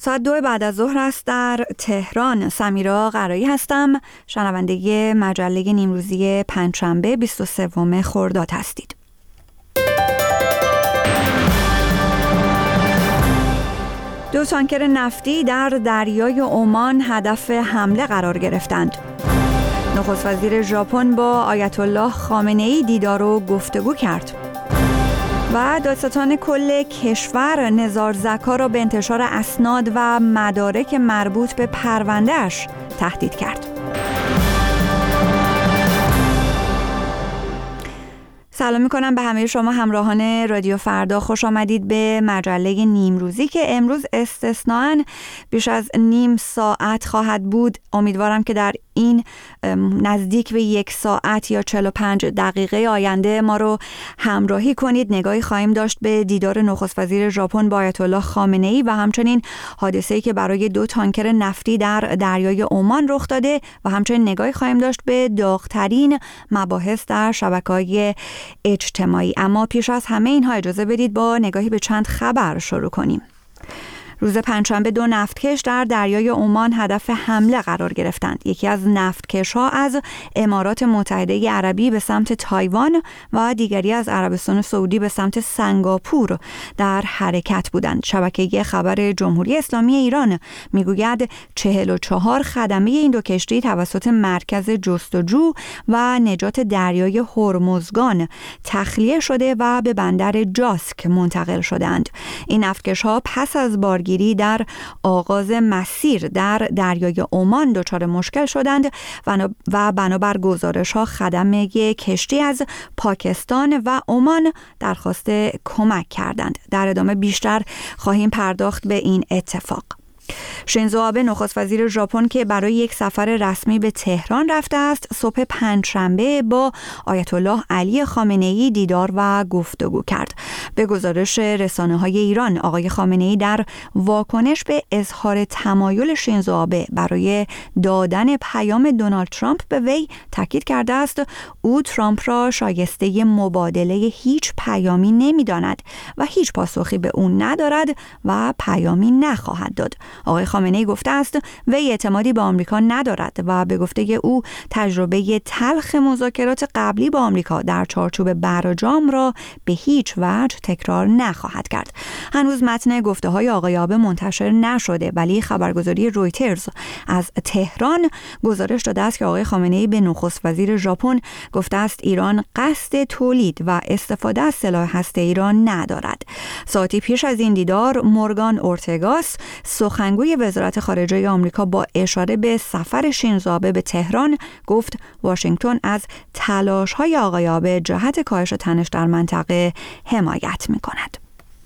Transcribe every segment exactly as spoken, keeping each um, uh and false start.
ساعت دو بعد از ظهر است در تهران. سمیرا قرایی هستم، شنونده مجله نیمروزی پنجشنبه بیست و سوم خرداد هستید. دو تانکر نفتی در دریای عمان هدف حمله قرار گرفتند. نخست وزیر ژاپن با آیت الله خامنه‌ای دیدار و گفتگو کرد. و دادستان کل کشور نزار زکا را به انتشار اسناد و مدارک مربوط به پرونده‌اش تهدید کرد. سلام میکنم به همه شما همراهان رادیو فردا. خوش آمدید به مجله نیمروزی که امروز استثناءً بیش از نیم ساعت خواهد بود. امیدوارم که در این نزدیک به یک ساعت یا چهل و پنج دقیقه آینده ما رو همراهی کنید. نگاهی خواهیم داشت به دیدار نخست وزیر ژاپن با آیت الله خامنه‌ای و همچنین حادثه‌ای که برای دو تانکر نفتی در دریای عمان رخ داده و همچنین نگاهی خواهیم داشت به داغ‌ترین مباحث در شبکه‌های اجتماعی. اما پیش از همه اینها اجازه بدید با نگاهی به چند خبر شروع کنیم. روز پنجشنبه دو نفتکش در دریای عمان هدف حمله قرار گرفتند. یکی از نفتکش‌ها از امارات متحده عربی به سمت تایوان و دیگری از عربستان سعودی به سمت سنگاپور در حرکت بودند. شبکه خبر جمهوری اسلامی ایران میگوید چهل و چهار خدمه این دو کشتی توسط مرکز جستجو و نجات دریای هرمزگان تخلیه شده و به بندر جاسک منتقل شدند. این نفتکش‌ها پس از بارگیری در آغاز مسیر در دریای عمان دچار مشکل شدند و بنابر گزارش‌ها خدمه کشتی از پاکستان و عمان درخواست کمک کردند. در ادامه بیشتر خواهیم پرداخت به این اتفاق. شینزو آبه نخست وزیر ژاپن که برای یک سفر رسمی به تهران رفته است، صبح پنجشنبه با آیت الله علی خامنه‌ای دیدار و گفتگو کرد. به گزارش رسانه‌های ایران، آقای خامنه‌ای در واکنش به اظهار تمایل شینزو آبه برای دادن پیام دونالد ترامپ به وی تاکید کرده است او ترامپ را شایسته مبادله هیچ پیامی نمی‌داند و هیچ پاسخی به او ندارد و پیامی نخواهد داد. آقای خامنه‌ای گفته است وی اعتمادی به آمریکا ندارد و به گفته او تجربه تلخ مذاکرات قبلی با آمریکا در چارچوب برجام را به هیچ وجه تکرار نخواهد کرد. هنوز متن گفته‌های آقای آبه منتشر نشده، ولی خبرگزاری رویترز از تهران گزارش داده است که آقای خامنه‌ای به نخست وزیر ژاپن گفته است ایران قصد تولید و استفاده از سلاح هسته‌ای ایران ندارد. ساعتی پیش از این دیدار مورگان اورتگاس سخنگوی وزارت خارجه آمریکا با اشاره به سفر شینزو آبه به تهران گفت واشنگتن از تلاش‌های آقای آبه جهت کاهش تنش در منطقه حمایت می‌کند.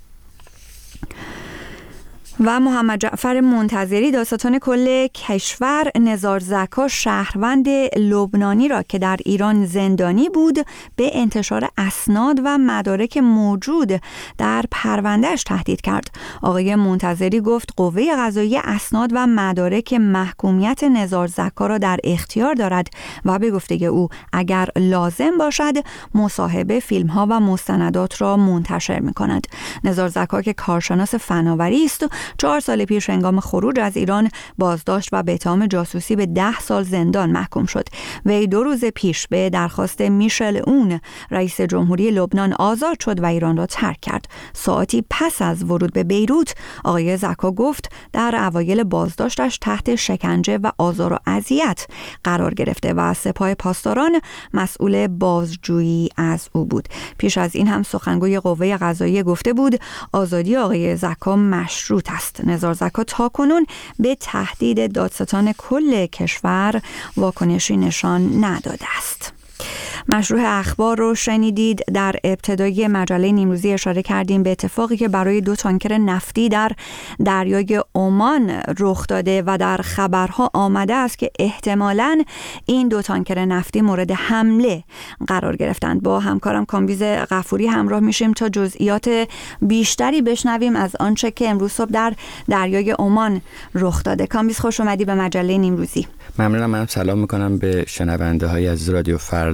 و محمد جعفر منتظری دادستان کل کشور نزار زکا شهروند لبنانی را که در ایران زندانی بود به انتشار اسناد و مدارک موجود در پرونده‌اش تهدید کرد. آقای منتظری گفت قوه قضاییه اسناد و مدارک محکومیت نزار زکا را در اختیار دارد و به گفته او اگر لازم باشد مصاحبه فیلم‌ها و مستندات را منتشر می‌کند. نزار زکا که کارشناس فناوری است چهار سال پیش هنگام خروج از ایران بازداشت و به اتهام جاسوسی به ده سال زندان محکوم شد. وی دو روز پیش به درخواست میشل اون رئیس جمهوری لبنان آزاد شد و ایران را ترک کرد. ساعتی پس از ورود به بیروت آقای زکا گفت در اوایل بازداشتش تحت شکنجه و آزار و اذیت قرار گرفته و سپاه پاسداران مسئول بازجویی از او بود. پیش از این هم سخنگوی قوه قضاییه گفته بود آزادی آقای زکا مشروط است. نزار زکا تاکنون به تهدید دادستان کل کشور واکنشی نشان نداده است. مشروع اخبار رو شنیدید. در ابتدای مجله نیمروزی اشاره کردیم به اتفاقی که برای دو تانکر نفتی در دریای عمان رخ داده و در خبرها آمده است که احتمالاً این دو تانکر نفتی مورد حمله قرار گرفتند. با همکارم کامبیز غفوری همراه میشیم تا جزئیات بیشتری بشنویم از آنچه که امروز صبح در دریای عمان رخ داده. کامبیز خوش اومدی به مجله نیمروزی. ممنونم. من سلام میکنم به شنونده های از رادیو فردا. تا اینجا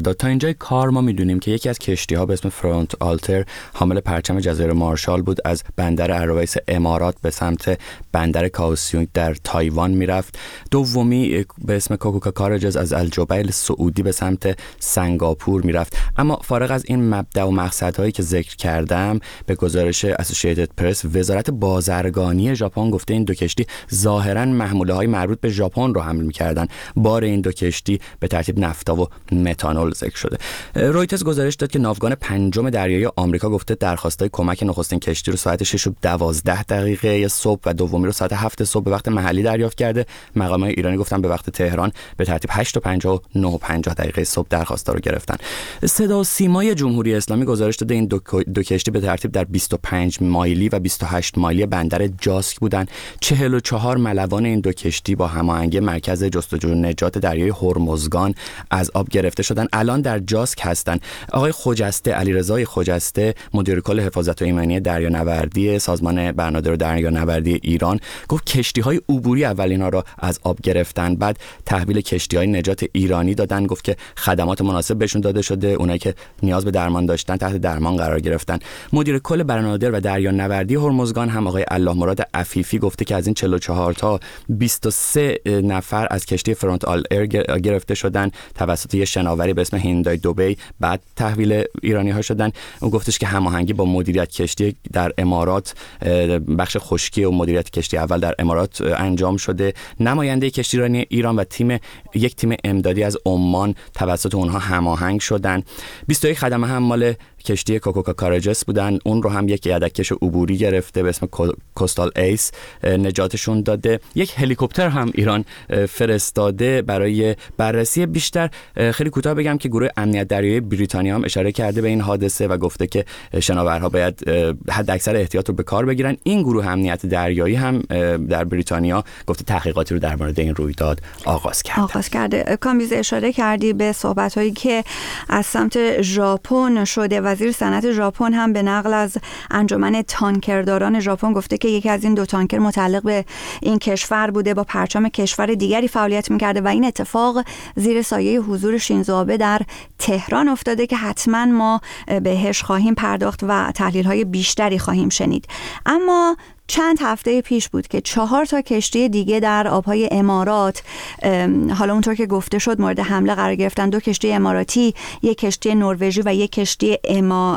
اینجای کار ما میدونیم که یکی از کشتی‌ها به اسم فرانت آلتر حامل پرچم جزایر مارشال بود، از بندر ارویس امارات به سمت بندر کاوسیونگ در تایوان میرفت. دومی به اسم کوکوکا کارجز از الجبیل سعودی به سمت سنگاپور میرفت. اما فارغ از این مبدا و مقصدهایی که ذکر کردم، به گزارش اسوسییتد پرس وزارت بازرگانی ژاپن گفته این دو کشتی ظاهراً محموله‌های مربوط به ژاپن رو حمل می‌کردن. بار این دو کشتی به ترتیب نفتا و متانول ذکر شده. رویترز گزارش داد که ناوگان پنجم دریایی آمریکا گفته درخواستای کمک نخستین کشتی رو ساعت شش و دوازده دقیقه صبح و دومی رو ساعت هفت صبح به وقت محلی دریافت کرده. مقامات ایرانی گفتن به وقت تهران به ترتیب هشت و پنجاه و نه و پنجاه دقیقه صبح درخواستا رو گرفتن. صدا و سیمای جمهوری اسلامی گزارش داده این دو, دو کشتی به ترتیب در بیست و پنج مایلی و بیست و هشت مایلی بندر جاسک بودن. چهل و چهار ملوان این دو کشتی با هماهنگی مرکز جستجو و نجات دریای هرمزگان از آب گرفته شدن. الان در جاسک هستن. آقای خجسته، علیرضا خجسته، مدیر کل حفاظت و ایمنی دریانوردی سازمان بنادر و دریانوردی ایران، گفت کشتی‌های عبوری اول اینا را از آب گرفتن، بعد تحویل کشتی‌های نجات ایرانی دادن. گفت که خدمات مناسب بهشون داده شده، اونایی که نیاز به درمان داشتن تحت درمان قرار گرفتن. مدیر کل بنادر و دریانوردی هرمزگان هم آقای الله مراد عفیفی گفته که از این چهل و چهار تا بیست و سه نفر از کشتی فرانت آلتر گرفته شدن توسط یه شناوری به اسم هیندای دبی، بعد تحویل ایرانی‌ها شدن. اون گفتش که هماهنگی با مدیریت کشتی در امارات، بخش خشکی و مدیریت کشتی اول در امارات انجام شده. نماینده کشتیرانی ایران و تیم یک تیم امدادی از عمان توسط اونها هماهنگ شدن. بیست و یک خدمه هم مال کشتی کوکوکا کارجس بودن، اون رو هم یک یدککش عبوری گرفته به اسم کوستال ایس نجاتشون داده. یک هلیکوپتر هم ایران فرستاده برای بررسی بیشتر. خیلی کوتاه بگم که گروه امنیت دریایی بریتانیا هم اشاره کرده به این حادثه و گفته که شناورها باید حد اکثر احتیاط رو به کار بگیرن. این گروه امنیت دریایی هم در بریتانیا گفته تحقیقاتی رو در مورد این رویداد آغاز کرده. آغاز کرده. کامیز اشاره کردی به صحبت‌هایی که از سمت ژاپن شده. وزیر صنعت ژاپن هم به نقل از انجمن تانکرداران ژاپن گفته که یکی از این دو تانکر متعلق به این کشور بوده، با پرچم کشور دیگری فعالیت می‌کرده و این اتفاق زیر سایه حضور شینزو آبه در تهران افتاده که حتما ما بهش خواهیم پرداخت و تحلیل‌های بیشتری خواهیم شنید. اما چند هفته پیش بود که چهار تا کشتی دیگه در آبهای امارات، حالا اونطور که گفته شد، مورد حمله قرار گرفتن. دو کشتی اماراتی، یک کشتی نروژی و یک کشتی اما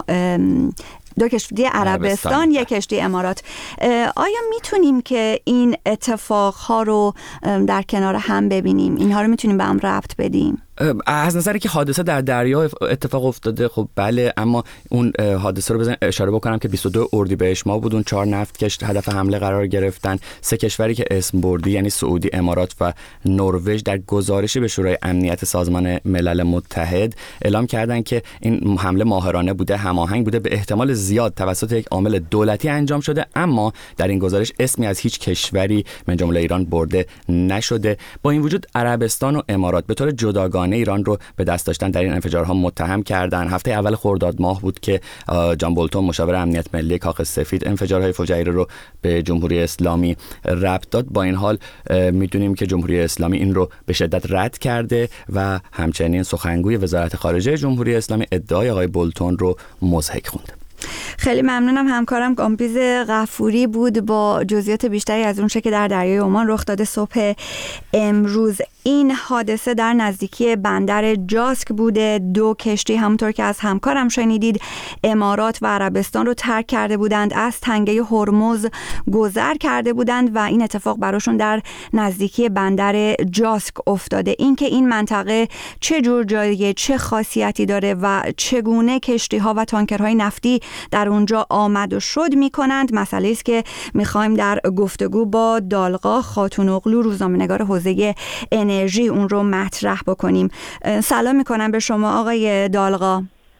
دو کشتی عربستان، یک کشتی امارات. آیا میتونیم که این اتفاقها رو در کنار هم ببینیم؟ اینها رو میتونیم به هم ربط بدیم؟ از نظری که حادثه در دریا اتفاق افتاده، خب بله، اما اون حادثه رو بزنید اشاره بکنم که بیست و دو اردیبهشت ماه بود اون چهار نفتکش هدف حمله قرار گرفتن. سه کشوری که اسم بردی یعنی سعودی، امارات و نروژ در گزارشی به شورای امنیت سازمان ملل متحد اعلام کردن که این حمله ماهرانه بوده، هماهنگ بوده، به احتمال زیاد توسط یک عامل دولتی انجام شده، اما در این گزارش اسمی از هیچ کشوری من جمله ایران برده نشده. با این وجود عربستان و امارات به طور جداگانه ایران رو به دست داشتن در این انفجارها متهم کردن. هفته اول خرداد ماه بود که جان بولتون مشاور امنیت ملی کاخ سفید انفجارهای فجایع رو به جمهوری اسلامی ربط داد. با این حال میدونیم که جمهوری اسلامی این رو به شدت رد کرده و همچنین سخنگوی وزارت خارجه جمهوری اسلامی ادعای آقای بولتون رو مضحک خوند. خیلی ممنونم. همکارم کامبیز غفوری بود با جزئیات بیشتری از اون چه که در دریای عمان رخ داده صبح امروز. این حادثه در نزدیکی بندر جاسک بوده. دو کشتی همونطور که از همکارم شنیدید امارات و عربستان رو ترک کرده بودند، از تنگه هرمز گذر کرده بودند و این اتفاق براشون در نزدیکی بندر جاسک افتاده. این که این منطقه چه جور جاییه، چه خاصیتی داره و چگونه کشتی ها و تانکرهای نفتی در اونجا آمد و شد میکنند، مسئله است که میخوایم در گفتگو با دالغا خاتونوغلو، روزنامه‌نگار حوزه انرژی، اون رو مطرح بکنیم. سلام میکنم به شما آقای دالغا.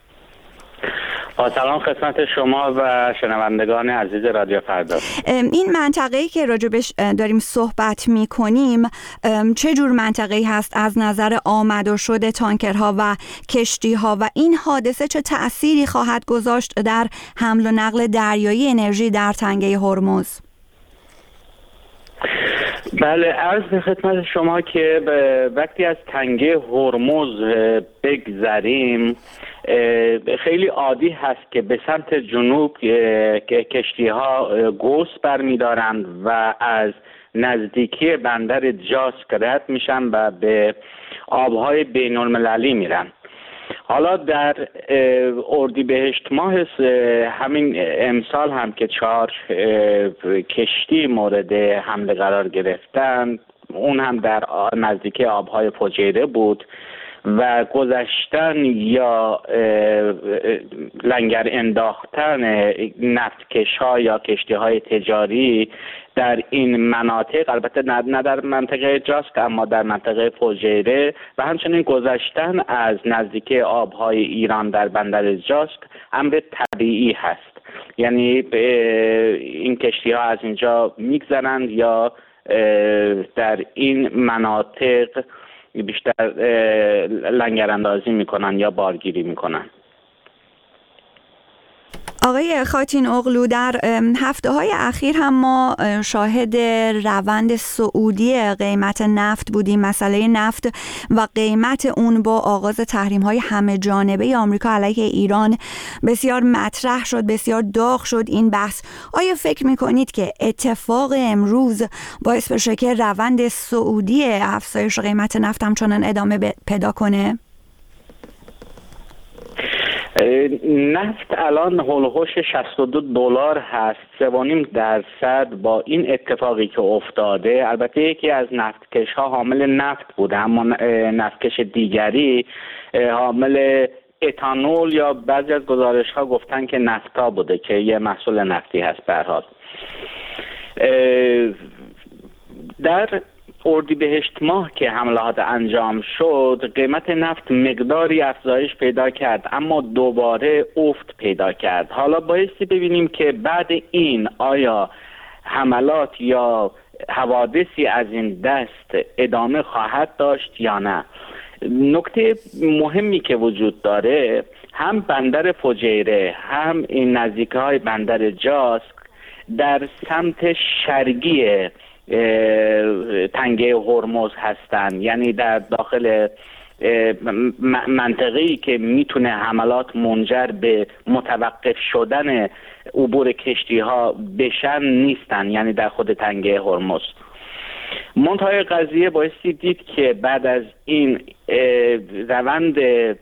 سلام خدمت شما و شنوندگان عزیز رادیو فردا. این منطقه‌ای که راجبش داریم صحبت میکنیم چه جور منطقه‌ای هست از نظر آمد و شد تانکرها و کشتی‌ها و این حادثه چه تأثیری خواهد گذاشت در حمل و نقل دریایی انرژی در تنگه هرمز؟ بله، عرض به خدمت شما که وقتی از تنگه هرمز بگذریم خیلی عادی هست که به سمت جنوب کشتی ها گوس برمیدارند و از نزدیکی بندر جاسک رد میشن و به آبهای بین المللی میرن. حالا در اردیبهشت ماه همین امسال هم که چهار کشتی مورد حمله قرار گرفتن، اون هم در نزدیکی آبهای فجیره بود و گذشتن یا لنگر انداختن نفتکش ها یا کشتی های تجاری در این مناطق، البته نه در منطقه جاسک اما در منطقه فجیره و همچنین گذشتن از نزدیکی آبهای ایران در بندر جاسک امر طبیعی هست. یعنی این کشتی ها از اینجا میگذرند یا در این مناطق بیشتر لنگر اندازی میکنن یا بارگیری میکنن. آقای خاتین اغلو، در هفته های اخیر هم ما شاهد روند صعودی قیمت نفت بودیم. مسئله نفت و قیمت اون با آغاز تحریم های همه جانبه آمریکا علیه ایران بسیار مطرح شد، بسیار داغ شد این بحث. آیا فکر میکنید که اتفاق امروز باعث بشه که روند صعودی افزایش قیمت نفت همچنان ادامه پیدا کنه؟ نفت الان هولوش شصت و دو دلار هست، سه و نیم درصد با این اتفاقی که افتاده. البته یکی از نفتکش ها حامل نفت بوده، اما نفتکش دیگری حامل اتانول یا بعضی از گزارش ها گفتن که نفتا بوده که یه محصول نفتی هست. به هر حال در اردیبهشت ماه که حملات انجام شد قیمت نفت مقداری افزایش پیدا کرد اما دوباره افت پیدا کرد. حالا بایستی ببینیم که بعد این آیا حملات یا حوادثی از این دست ادامه خواهد داشت یا نه. نکته مهمی که وجود داره، هم بندر فجیره هم این نزدیکی های بندر جاسک در سمت شرقی تنگه هرمز هستند، یعنی در داخل منطقه‌ای که میتونه حملات منجر به متوقف شدن عبور کشتی ها بشن نیستن، یعنی در خود تنگه هرمز. منتهای قضیه بایستی دید که بعد از این روند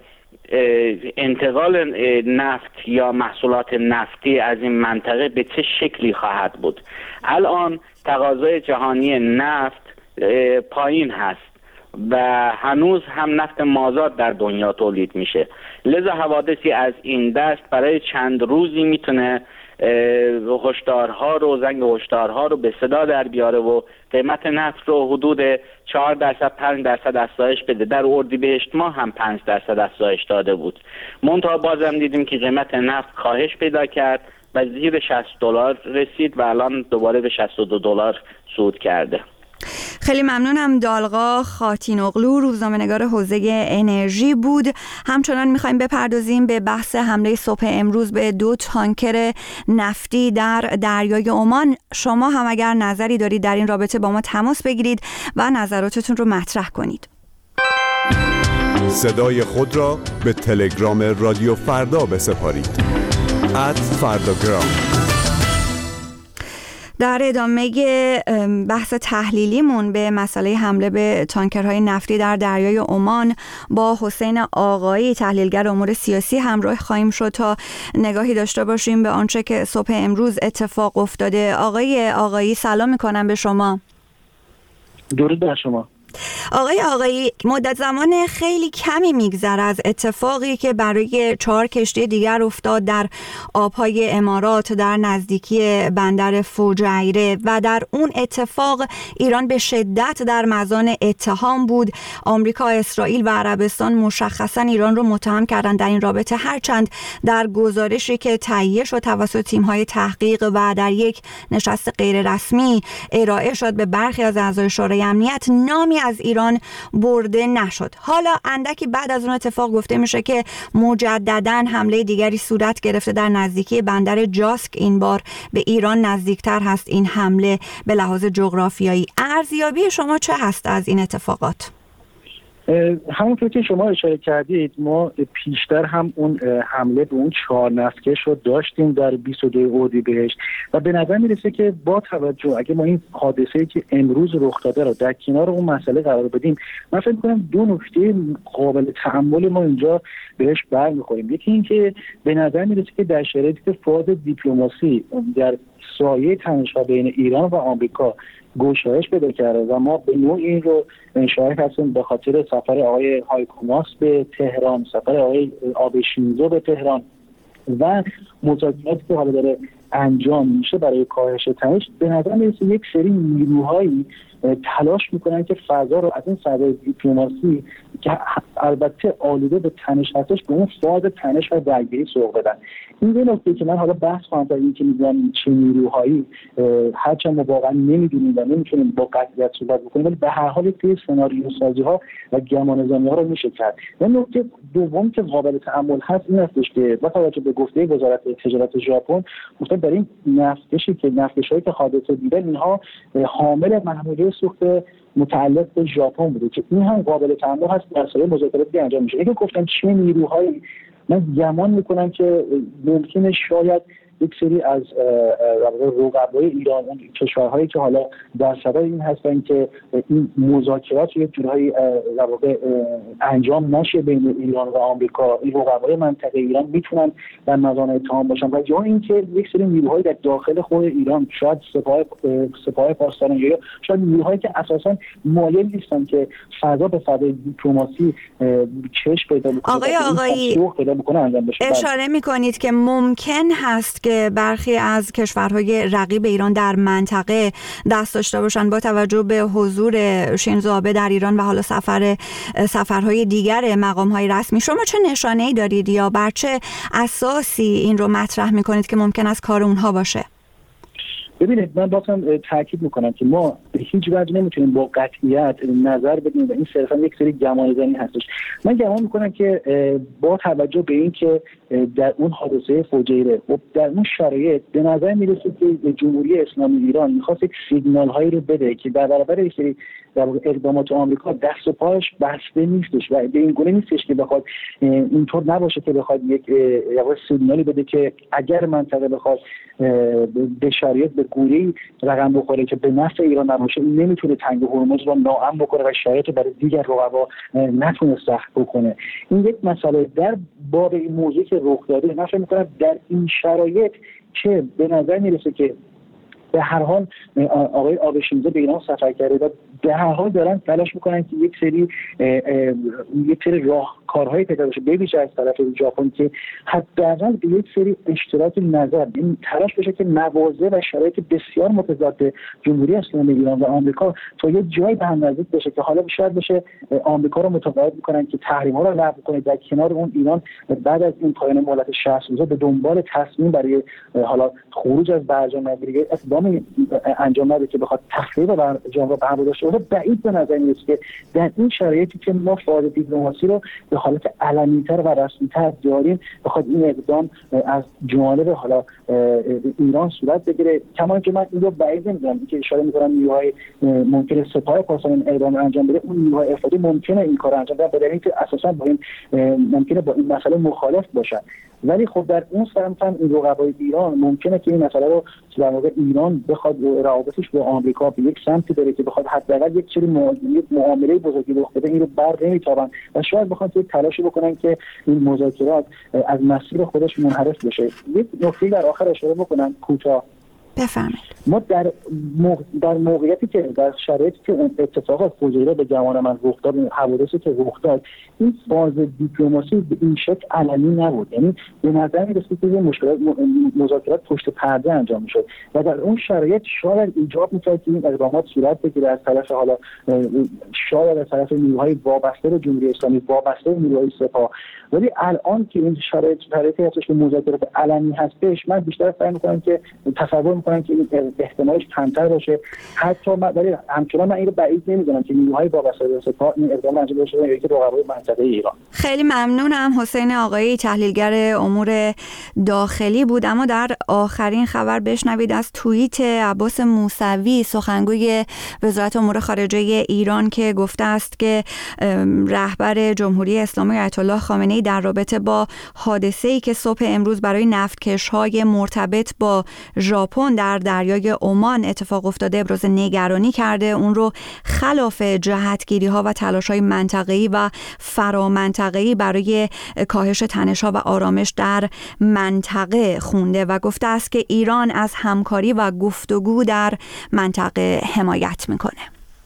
انتقال نفت یا محصولات نفتی از این منطقه به چه شکلی خواهد بود. الان تقاضای جهانی نفت پایین هست و هنوز هم نفت مازاد در دنیا تولید میشه، لذا حوادثی از این دست برای چند روزی میتونه هشدارها رو زنگ هشدارها رو به صدا در بیاره و قیمت نفت رو حدود چهار درصد پنج درصد افزایش بده. در اردیبهشت ماه هم پنج درصد افزایش داده بود، منتها بازم دیدیم که قیمت نفت کاهش پیدا کرد و زیر شصت دلار رسید و الان دوباره به شصت و دو دلار صعود کرده. خیلی ممنونم. دالغا خاتین اغلو، روزنامه‌نگار حوزه انرژی بود. همچنان میخوایم بپردازیم به بحث حمله صبح امروز به دو تانکر نفتی در دریای عمان. شما هم اگر نظری دارید در این رابطه با ما تماس بگیرید و نظراتتون رو مطرح کنید. صدای خود را به تلگرام رادیو فردا بسپارید. ات فرداگرام. در ادامه بحث تحلیلیمون به مسئله حمله به تانکرهای نفتی در دریای عمان با حسین آقایی، تحلیلگر امور سیاسی، همراه خواهیم شد تا نگاهی داشته باشیم به آنچه که صبح امروز اتفاق افتاده. آقای آقایی سلام میکنم به شما. درود بر شما. آقای آقایی، مدت زمان خیلی کمی میگذره از اتفاقی که برای چهار کشتی دیگر افتاد در آبهای امارات در نزدیکی بندر فجیره و در اون اتفاق ایران به شدت در مزان اتهام بود. آمریکا، اسرائیل و عربستان مشخصا ایران رو متهم کردن در این رابطه، هرچند در گزارشی که تهیه شد توسط تیم‌های تحقیق و در یک نشست غیر رسمی ارائه شد به برخی از اعضای شورای امنیت، نامی از ایران ایران برده نشد. حالا اندکی بعد از اون اتفاق گفته میشه که مجدداً حمله دیگری صورت گرفته در نزدیکی بندر جاسک. این بار به ایران نزدیکتر هست این حمله به لحاظ جغرافیایی. ارزیابی شما چه هست از این اتفاقات؟ همونطور که شما اشاره کردید ما پیشتر هم اون حمله به اون چهار نفتکش رو داشتیم در بیست و دو اردیبهشت و به نظر میرسه که با توجه اگه ما این حادثه‌ای که امروز رخ داده رو در کنار اون مسئله قرار بدیم، من فکر می‌کنم دو نکته قابل تأمل ما اینجا بهش برمیخوریم. یکی این که به نظر میرسه که در شرایطی که فاز دیپلماسی در سایه تنش‌ها بین ایران و آمریکا گشایش پیدا کرده و ما به نوع این رو شاهد هستیم به خاطر سفر آقای هایکو ماس به تهران، سفر آقای آبه شینزو به تهران و مذاکراتی که حالا داره انجام میشه برای کاهش تنش، به نظر میرسه یک سری نیروهایی تلاش میکنن که فضا رو از این فضای دیپلماسی که البته آلوده به تنش هستش به اون فاز تنش و درگیری سوق بدن. این یه نکته که من حالا بحث خواهم کرد، این که میگم چه نیروهایی، هرچند ما واقعا نمیدونیم و نمیتونیم با قطعیت صحبت بکنیم، ولی به هر حال یک سناریو سازی ها و گمانه‌زنی ها رو میشه کرد. و نکته دوم که قابل تأمل هست این هستش که با توجه به گفته وزارت تجارت ژاپن، گفتن در این نفتکشی که نفتکشایی که حادثه دیدن اینها حامل محموله سوخت متعلق به ژاپن بوده که این هم قابل تأمل هست در سایر مذاکراتی انجام میشه. اگه گفتم چه نیروهایی، من گمان میکنم که ممکنه شاید یک سری از رقبای ایران، اون کشورهایی که حالا در صدای این هستن که این مذاکرات یک جورایی انجام نشه بین ایران و آمریکا، این رقبای منطقه ایران میتونن در مزانه اتهام باشن و یا اینکه یک سری نیروهای در داخل خود ایران، شاید سپاه سپاه پاسداران یا شاید نیروهایی که اساسا مایل نیستن که فضا به فضای دیپلماسی چشم پیدا بکنه. آقای آقایی اشاره میکنید که ممکن هست که برخی از کشورهای رقیب ایران در منطقه دست داشته باشند با توجه به حضور شینزو آبه در ایران و حالا سفر سفرهای دیگر مقامهای رسمی. شما چه نشانه‌ای دارید یا بر چه اساسی این رو مطرح میکنید که ممکن است کار اونها باشه؟ ببینید، من بازم تاکید میکنم که ما به هیچ وجه نمیتونیم با قطعیت نظر بدیم و این صرفا یک سری گمانه‌زنی هستش. من گمان میکنم که با توجه به این که در اون حادثه فجیره و در اون شرایط به نظر میرسه که جمهوری اسلامی ایران میخواست یک سیگنال هایی رو بده که در برابر یک سری در اقدامات آمریکا دست و پاش بسته نیستش و به این گونه نیستش که بخواد اینطور نباشه که بخواد یک سیگنالی بده که اگر منطقه بخواد به شرایط به گونه‌ای رقم بخوره که به نفع ایران نباشه، این نمیتونه تنگ هرمز رو ناامن بکنه و شرایط برای دیگر رقبا نتونه سخت بکنه. این یک مسئله در باب این موضوعی که رخ داده. من فکر می‌کنم در این شرایط که به نظر میرسه که به هر حال آقای آبه شینزو به ایران سفر کرده و به هر حال دارن تلاش میکنن که یک سری یک سری راهکارهای پیدا بشه به ویژه از طرف ژاپن که حداقل به یک سری اشتراک نظر این تلاش بشه که مواضع و شرایط بسیار متضاد جمهوری اسلامی ایران و آمریکا تا یه جای به هم نزدیک بشه که حالا شاید بشه آمریکا رو متقاعد کنن که تحریم ها رو لغو کنه، در کنار اون ایران بعد از این پایان مهلت شصت روزه به دنبال تصمیم برای حالا خروج از برجام‌نداری اقدام انجام نده که بخواد تخریب برجام رو برآورده داشته باشه. بعید به نظر میاد که در این شرایطی که ما فاز دیپلماسی رو به حالت علنی‌تر و رسمی‌تر داریم بخواد این اقدام از جانب حالا ایران صورت بگیره. کما اینکه من این رو بعید نمی‌دونم که اشاره می‌کنم نیروهای ممکنه سپاه پاسداران اقدام انجام بده، اون نیروهای افرادی ممکنه این کارو انجام بدن، به دلیلی که اساسا با این ممکنه با این مسئله مخالف باشن. ولی خب در اون سمت هم این رقبای ایران ممکنه که این مسئله رو در واقع ایران بخواد روابطش با آمریکا به یک سمتی بره که بخواد حداقل یک سری معامله بزرگی رخ بده، این رو بر نمیتابن و شاید بخواد یک تلاشی بکنن که این مذاکرات از مسیر خودش منحرف بشه. یک نکته در آخر اشاره بکنم کوتاه. بفرمایید. ما در موقع در موقعیتی که در شرایطی که اون اتفاقات فجیعه به گمان من رخ داد، حوادثی که رخ داد، این فاز دیپلماسی به این شکل علنی نبود. یعنی به نظر می‌رسید که مشکلات مذاکرات پشت پرده انجام می‌شد و در اون شرایط شاید ایجاب می‌کرد که این اقدامات صورت بگیره از طرف حالا شاید از طرف نیروهای وابسته به جمهوری اسلامی، وابسته به نیروهای سپاه. ولی الان که این شرایط شرایطی هستش که مذاکرات علنی هستش، من بیشتر فکر می‌کنم که تصور میکنم که این احتمالش کمتر باشه. حتی من ولی همچنان من این رو بعید نمیدونم که نیروهای وابسته به سپاه این اقدام انجام بشه یا اینکه رقبای منطقه ایران. خیلی ممنونم. حسین آقایی تحلیلگر امور داخلی بود. اما در آخرین خبر بشنوید از توییت عباس موسوی سخنگوی وزارت امور خارجه ایران که گفته است که رهبر جمهوری اسلامی آیت الله خامنه‌ای در رابطه با حادثه‌ای که صبح امروز برای نفتکش‌های مرتبط با ژاپن در دریای عمان اتفاق افتاده ابراز نگرانی کرده. اون رو خلاف جهتگیری‌ها و تلاش‌های منطقه‌ای و فرامنطقه‌ای برای کاهش تنش‌ها و آرامش در منطقه خونده و گفته است که ایران از همکاری و گفتگو در منطقه حمایت می‌کنه.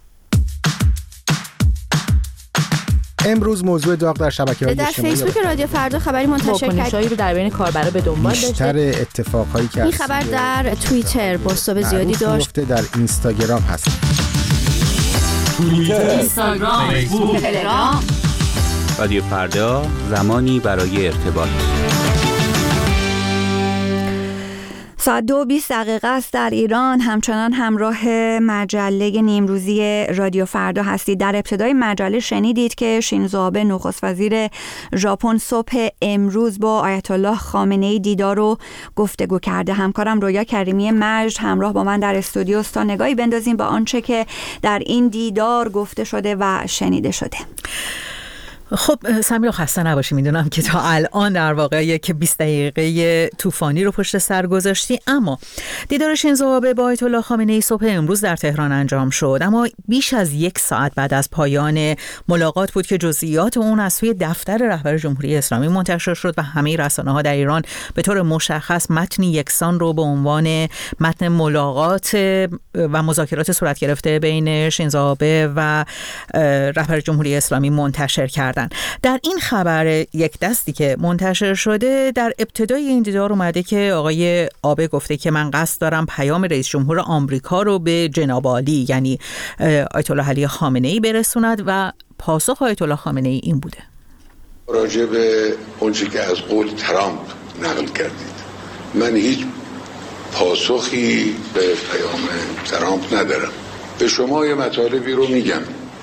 امروز موضوع داغ در شبکه‌های اجتماعی در فیسبوک رادیو فردا خبری منتشر کرد رو در بین کاربرا به دنبال داشته. بیشتر اتفاقایی که این خبر در توییتر بازتاب زیادی داشت. در اینستاگرام هست. توییتر، اینستاگرام، فیسبوک، تلگرام. رادیو فردا، زمانی برای ارتباط. ساعت دو و بیست دقیقه است در ایران. همچنان همراه مجله نیمروزی رادیو فردا هستید. در ابتدای مجله شنیدید که شینزو آبه نخست وزیر ژاپن صبح امروز با آیت الله خامنه‌ای دیدار و گفتگو کرده. همکارم رویا کریمی مجد همراه با من در استودیو است تا نگاهی بندازیم با آنچه که در این دیدار گفته شده و شنیده شده. خب سمیرا خسته نباشی، میدونم که تا الان در واقع یک بیست دقیقه طوفانی رو پشت سر گذاشتی، اما دیدار شینزو آبه با آیت الله خامنه‌ای صبح امروز در تهران انجام شد، اما بیش از یک ساعت بعد از پایان ملاقات بود که جزئیات اون از سوی دفتر رهبر جمهوری اسلامی منتشر شد و همه رسانه‌ها در ایران به طور مشخص متنی یکسان رو به عنوان متن ملاقات و مذاکرات صورت گرفته بین شینزو آبه و رهبر جمهوری اسلامی منتشر کردند. در این خبر یک دستی که منتشر شده در ابتدای این دیدار اومده که آقای آبه گفته که من قصد دارم پیام رئیس جمهور آمریکا رو به جناب عالی یعنی آیت الله علی خامنه‌ای برسوند و پاسخ آیت الله خامنه‌ای این بوده. راجع به اونچه که از قول ترامپ نقل کردید، من هیچ پاسخی به پیام ترامپ ندارم. به شما یه مطالبی رو میگم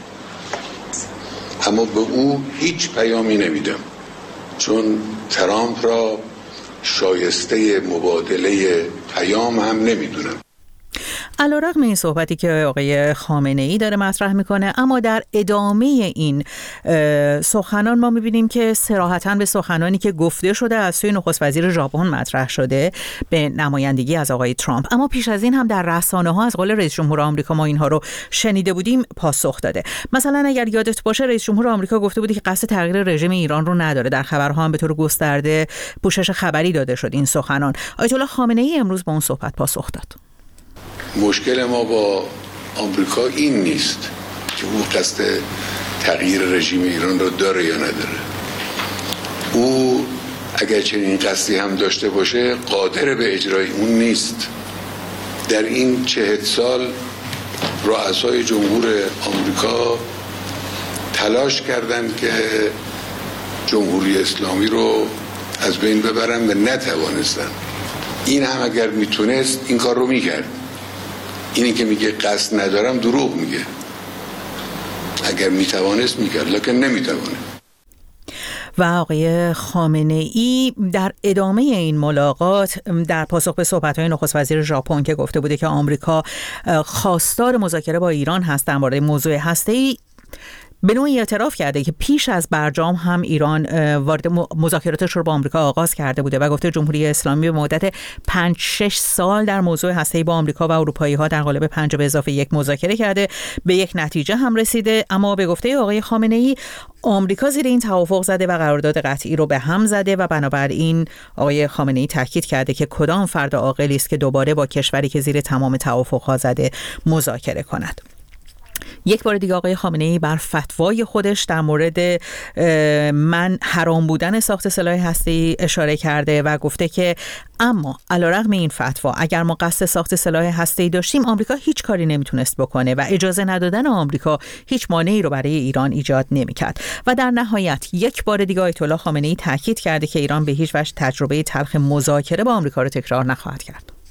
اما به او هیچ پیامی نمیدم، چون ترامپ را شایسته مبادله پیام هم نمیدونم. علیرغم این صحبتی که آقای خامنه‌ای داره مطرح میکنه، اما در ادامه این سخنان ما میبینیم که صراحتاً به سخنانی که گفته شده از سوی نخست وزیر ژاپن مطرح شده به نمایندگی از آقای ترامپ، اما پیش از این هم در رسانه‌ها از قول رئیس جمهور آمریکا ما اینها رو شنیده بودیم پاسخ داده. مثلا اگر یادت باشه رئیس جمهور آمریکا گفته بودی که قصد تغییر رژیم ایران رو نداره. در خبرها هم به طور گسترده پوشش خبری داده شد این سخنان. آیت الله خامنه‌ای امروز با اون صحبت پاسخ داد. مشکل ما با آمریکا این نیست که او قصد تغییر رژیم ایران را داره یا نداره. او اگر چنین قصدی هم داشته باشه قادر به اجرای اون نیست. در این چهل سال رؤسای جمهور آمریکا تلاش کردند که جمهوری اسلامی رو از بین ببرن و نتوانستن. این هم اگر میتونست این کار رو میکرد. اینی که میگه قصد ندارم دروغ میگه. اگر میتوانست میکرد، لکن نمیتوانه. و آقای خامنه‌ای در ادامه این ملاقات در پاسخ به صحبت‌های نخست وزیر ژاپن که گفته بوده که آمریکا خواستار مذاکره با ایران هست در مورد موضوع هسته‌ای، به نوعی اعتراف کرده که پیش از برجام هم ایران وارد مذاکراتش رو با آمریکا آغاز کرده بوده و گفته جمهوری اسلامی به مدت پنج شش سال در موضوع هسته‌ای با آمریکا و اروپایی‌ها در قالب پنج به اضافه یک مذاکره کرده، به یک نتیجه هم رسیده، اما به گفته آقای خامنه‌ای آمریکا زیر این توافق زده و قرارداد قطعی رو به هم زده و بنابراین آقای خامنه‌ای تاکید کرده که کدام فرد عاقلی است که دوباره با کشوری که زیر تمام توافق‌ها زده مذاکره کند. یک بار دیگه آقای خامنه‌ای بر فتوای خودش در مورد من حرام بودن ساخت سلاح هسته‌ای اشاره کرده و گفته که اما علیرغم این فتوا اگر ما قصد ساخت سلاح هسته‌ای داشتیم آمریکا هیچ کاری نمیتونست بکنه و اجازه ندادن آمریکا هیچ مانعی رو برای ایران ایجاد نمیکرد. و در نهایت یک بار دیگه آیت الله خامنه‌ای تاکید کرده که ایران به هیچ وجه تجربه تلخ مذاکره با آمریکا رو تکرار نخواهد کرد.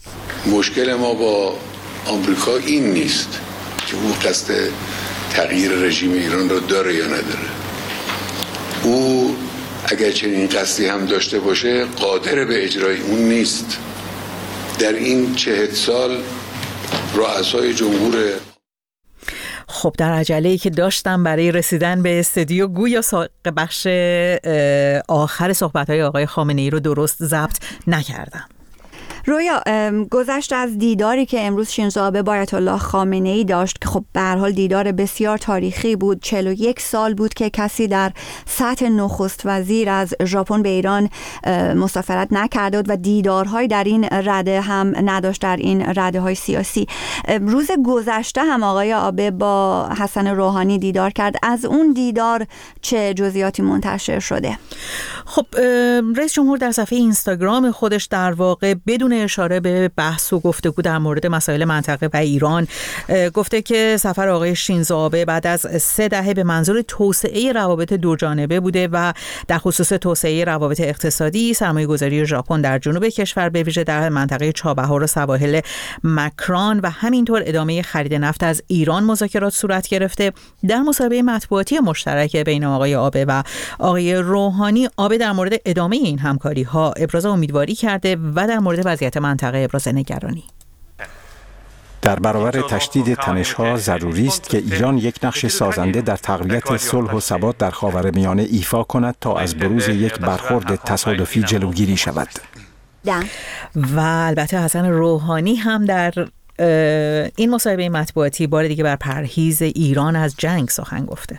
مشکل ما با آمریکا این نیست که او قصد تغییر رژیم ایران را داره یا نداره. او اگر چنین قصدی هم داشته باشه قادر به اجرای اون نیست. در این چهل سال رؤسای جمهور خب در عجله‌ای که داشتم برای رسیدن به استودیو گویا بخش آخر صحبت‌های آقای خامنه‌ای رو درست ضبط نکردم. رویا، گذشت از دیداری که امروز شینزو آبه با آیت الله خامنه‌ای داشت که خب به هر حال دیدار بسیار تاریخی بود، چهل و یک سال بود که کسی در سطح نخست وزیر از ژاپن به ایران مسافرت نکرده بود و دیدارهای در این رده هم نداشت، در این رده های سیاسی. روز گذشته هم آقای آبه با حسن روحانی دیدار کرد. از اون دیدار چه جزئیاتی منتشر شده؟ خب رئیس جمهور در صفحه اینستاگرام خودش در واقع بدون اشاره به بحث و گفتگو در مورد مسائل منطقه و ایران گفته که سفر آقای شینزو آبه بعد از سه دهه به منظور توسعه روابط دوجانبه بوده و در خصوص توسعه روابط اقتصادی، سرمایه‌گذاری ژاپن در جنوب کشور به ویژه در منطقه چابهار و سواحل مکران و همینطور ادامه خرید نفت از ایران مذاکرات صورت گرفته. در مصاحبه مطبوعاتی مشترک بین آقای آبه و آقای روحانی، آبه در مورد ادامه این همکاری‌ها ابراز امیدواری کرده و در مورد وضعیت منطقه ابراز نگرانی. در برابر تشدید تنش‌ها ضروری است که ایران یک نقش سازنده در تقویت صلح و ثبات در خاورمیانه ایفا کند تا از بروز یک برخورد تصادفی جلوگیری شود. و البته حسن روحانی هم در این مصاحبه مطبوعاتی بار دیگه بر پرهیز ایران از جنگ سخن گفته.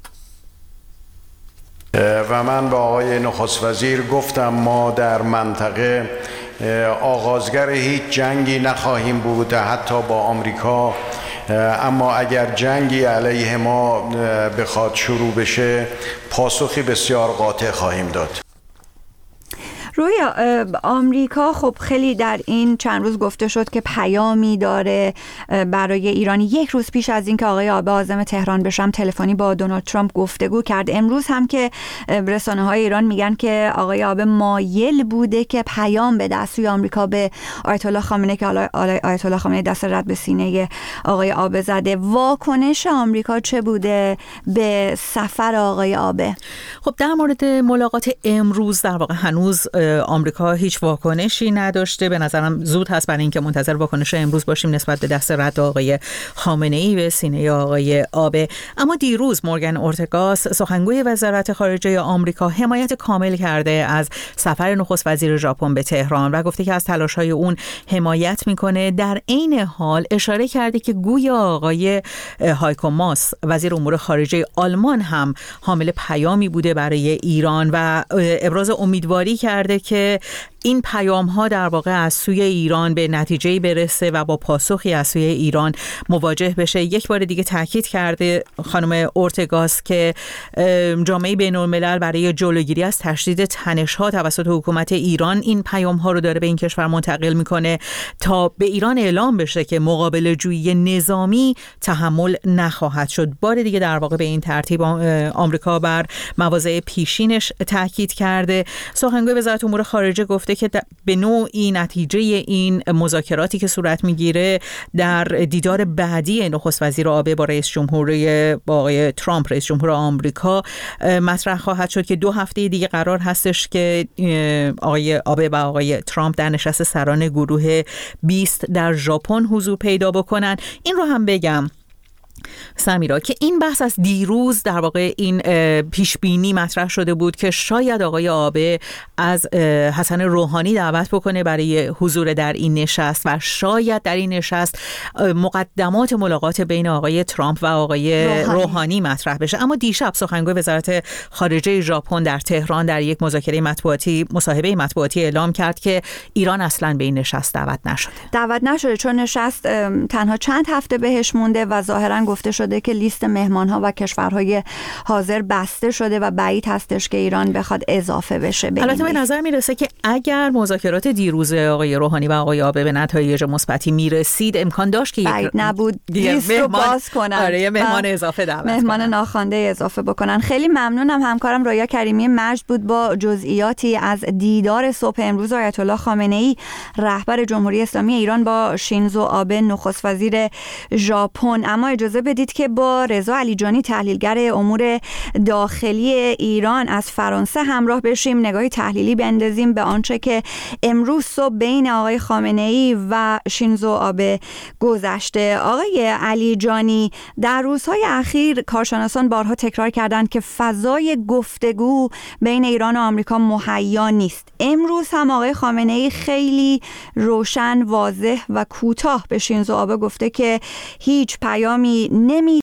و من با آقای نخست وزیر گفتم ما در منطقه آغازگر هیچ جنگی نخواهیم بود حتی با آمریکا، اما اگر جنگی علیه ما بخواد شروع بشه پاسخی بسیار قاطع خواهیم داد. رویا، آمریکا خب خیلی در این چند روز گفته شد که پیامی داره برای ایران. یک روز پیش از اینکه آقای آبه عازم تهران بشم تلفنی با دونالد ترامپ گفتگو کرد. امروز هم که رسانه‌های ایران میگن که آقای آبه مایل بوده که پیام بده از سوی آمریکا به آیت الله خامنه‌ای که حالا آیت الله خامنه‌ای دست رد به سینه آقای آبه زده. واکنش آمریکا چه بوده به سفر آقای آبه؟ خب در مورد ملاقات امروز در واقع هنوز آمریکا هیچ واکنشی نداشته. به نظرم زود هست برای اینکه منتظر واکنش امروز باشیم نسبت به دست رد آقای خامنه‌ای به سینه آقای آبه. اما دیروز مورگان اورتگاس سخنگوی وزارت خارجه آمریکا حمایت کامل کرده از سفر نخست وزیر ژاپن به تهران و گفته که از تلاش‌های اون حمایت میکنه. در عین حال اشاره کرده که گویا آقای هایکو ماس وزیر امور خارجه آلمان هم حامل پیامی بوده برای ایران و ابراز امیدواری کرده که این پیام ها در واقع از سوی ایران به نتیجه‌ای برسه و با پاسخی از سوی ایران مواجه بشه. یک بار دیگه تاکید کرده خانم اورتگاس که جامعه بین‌الملل برای جلوگیری از تشدید تنش ها توسط حکومت ایران این پیام ها رو داره به این کشور منتقل میکنه تا به ایران اعلام بشه که مقابله جویی نظامی تحمل نخواهد شد. بار دیگه در واقع به این ترتیب آمریکا بر مواضع پیشینش تاکید کرده. سخنگوی وزارت امور خارجه گفته که به نوعی نتیجه این مذاکراتی که صورت میگیره در دیدار بعدی نخست وزیر آبه با رئیس جمهوری با آقای ترامپ رئیس جمهور آمریکا مطرح خواهد شد که دو هفته دیگه قرار هستش که آقای آبه و آقای ترامپ در نشست سران گروه بیست در ژاپن حضور پیدا بکنن. این رو هم بگم سمیرا که این بحث از دیروز در واقع این پیش بینی مطرح شده بود که شاید آقای آبه از حسن روحانی دعوت بکنه برای حضور در این نشست و شاید در این نشست مقدمات ملاقات بین آقای ترامپ و آقای روحانی, روحانی مطرح بشه. اما دیشب سخنگوی وزارت خارجه ژاپن در تهران در یک مذاکره مطبوعاتی مصاحبه مطبوعاتی اعلام کرد که ایران اصلاً به این نشست دعوت نشده. دعوت نشده چون نشست تنها چند هفته بهش مونده و ظاهراً گفته شده که لیست مهمان‌ها و کشورهای حاضر بسته شده و بعید هستش که ایران بخواد اضافه بشه. البته به نظر میرسه که اگر مذاکرات دیروز آقای روحانی و آقای آبه به نتایج مثبتی میرسید، امکان داشت که بعید نبود لیست رو باز کنن، آره مهمان اضافه دعوت مهمان ناخوانده اضافه بکنن. خیلی ممنونم. همکارم رویا کریمی مجد بود با جزئیاتی از دیدار صبح امروز آیت الله خامنه ای رهبر جمهوری اسلامی ایران با شینزو آبه نخست وزیر ژاپن. اما اجازه بدید که با رضا علیجانی تحلیلگر امور داخلی ایران از فرانسه همراه بشیم، نگاهی تحلیلی بندازیم به آنچه که امروز صبح بین آقای خامنه ای و شینزو آبه گذشته. آقای علیجانی، در روزهای اخیر کارشناسان بارها تکرار کردند که فضای گفتگو بین ایران و آمریکا مهیا نیست. امروز هم آقای خامنه ای خیلی روشن، واضح و کوتاه به شینزو آبه گفته که هیچ پیامی نمی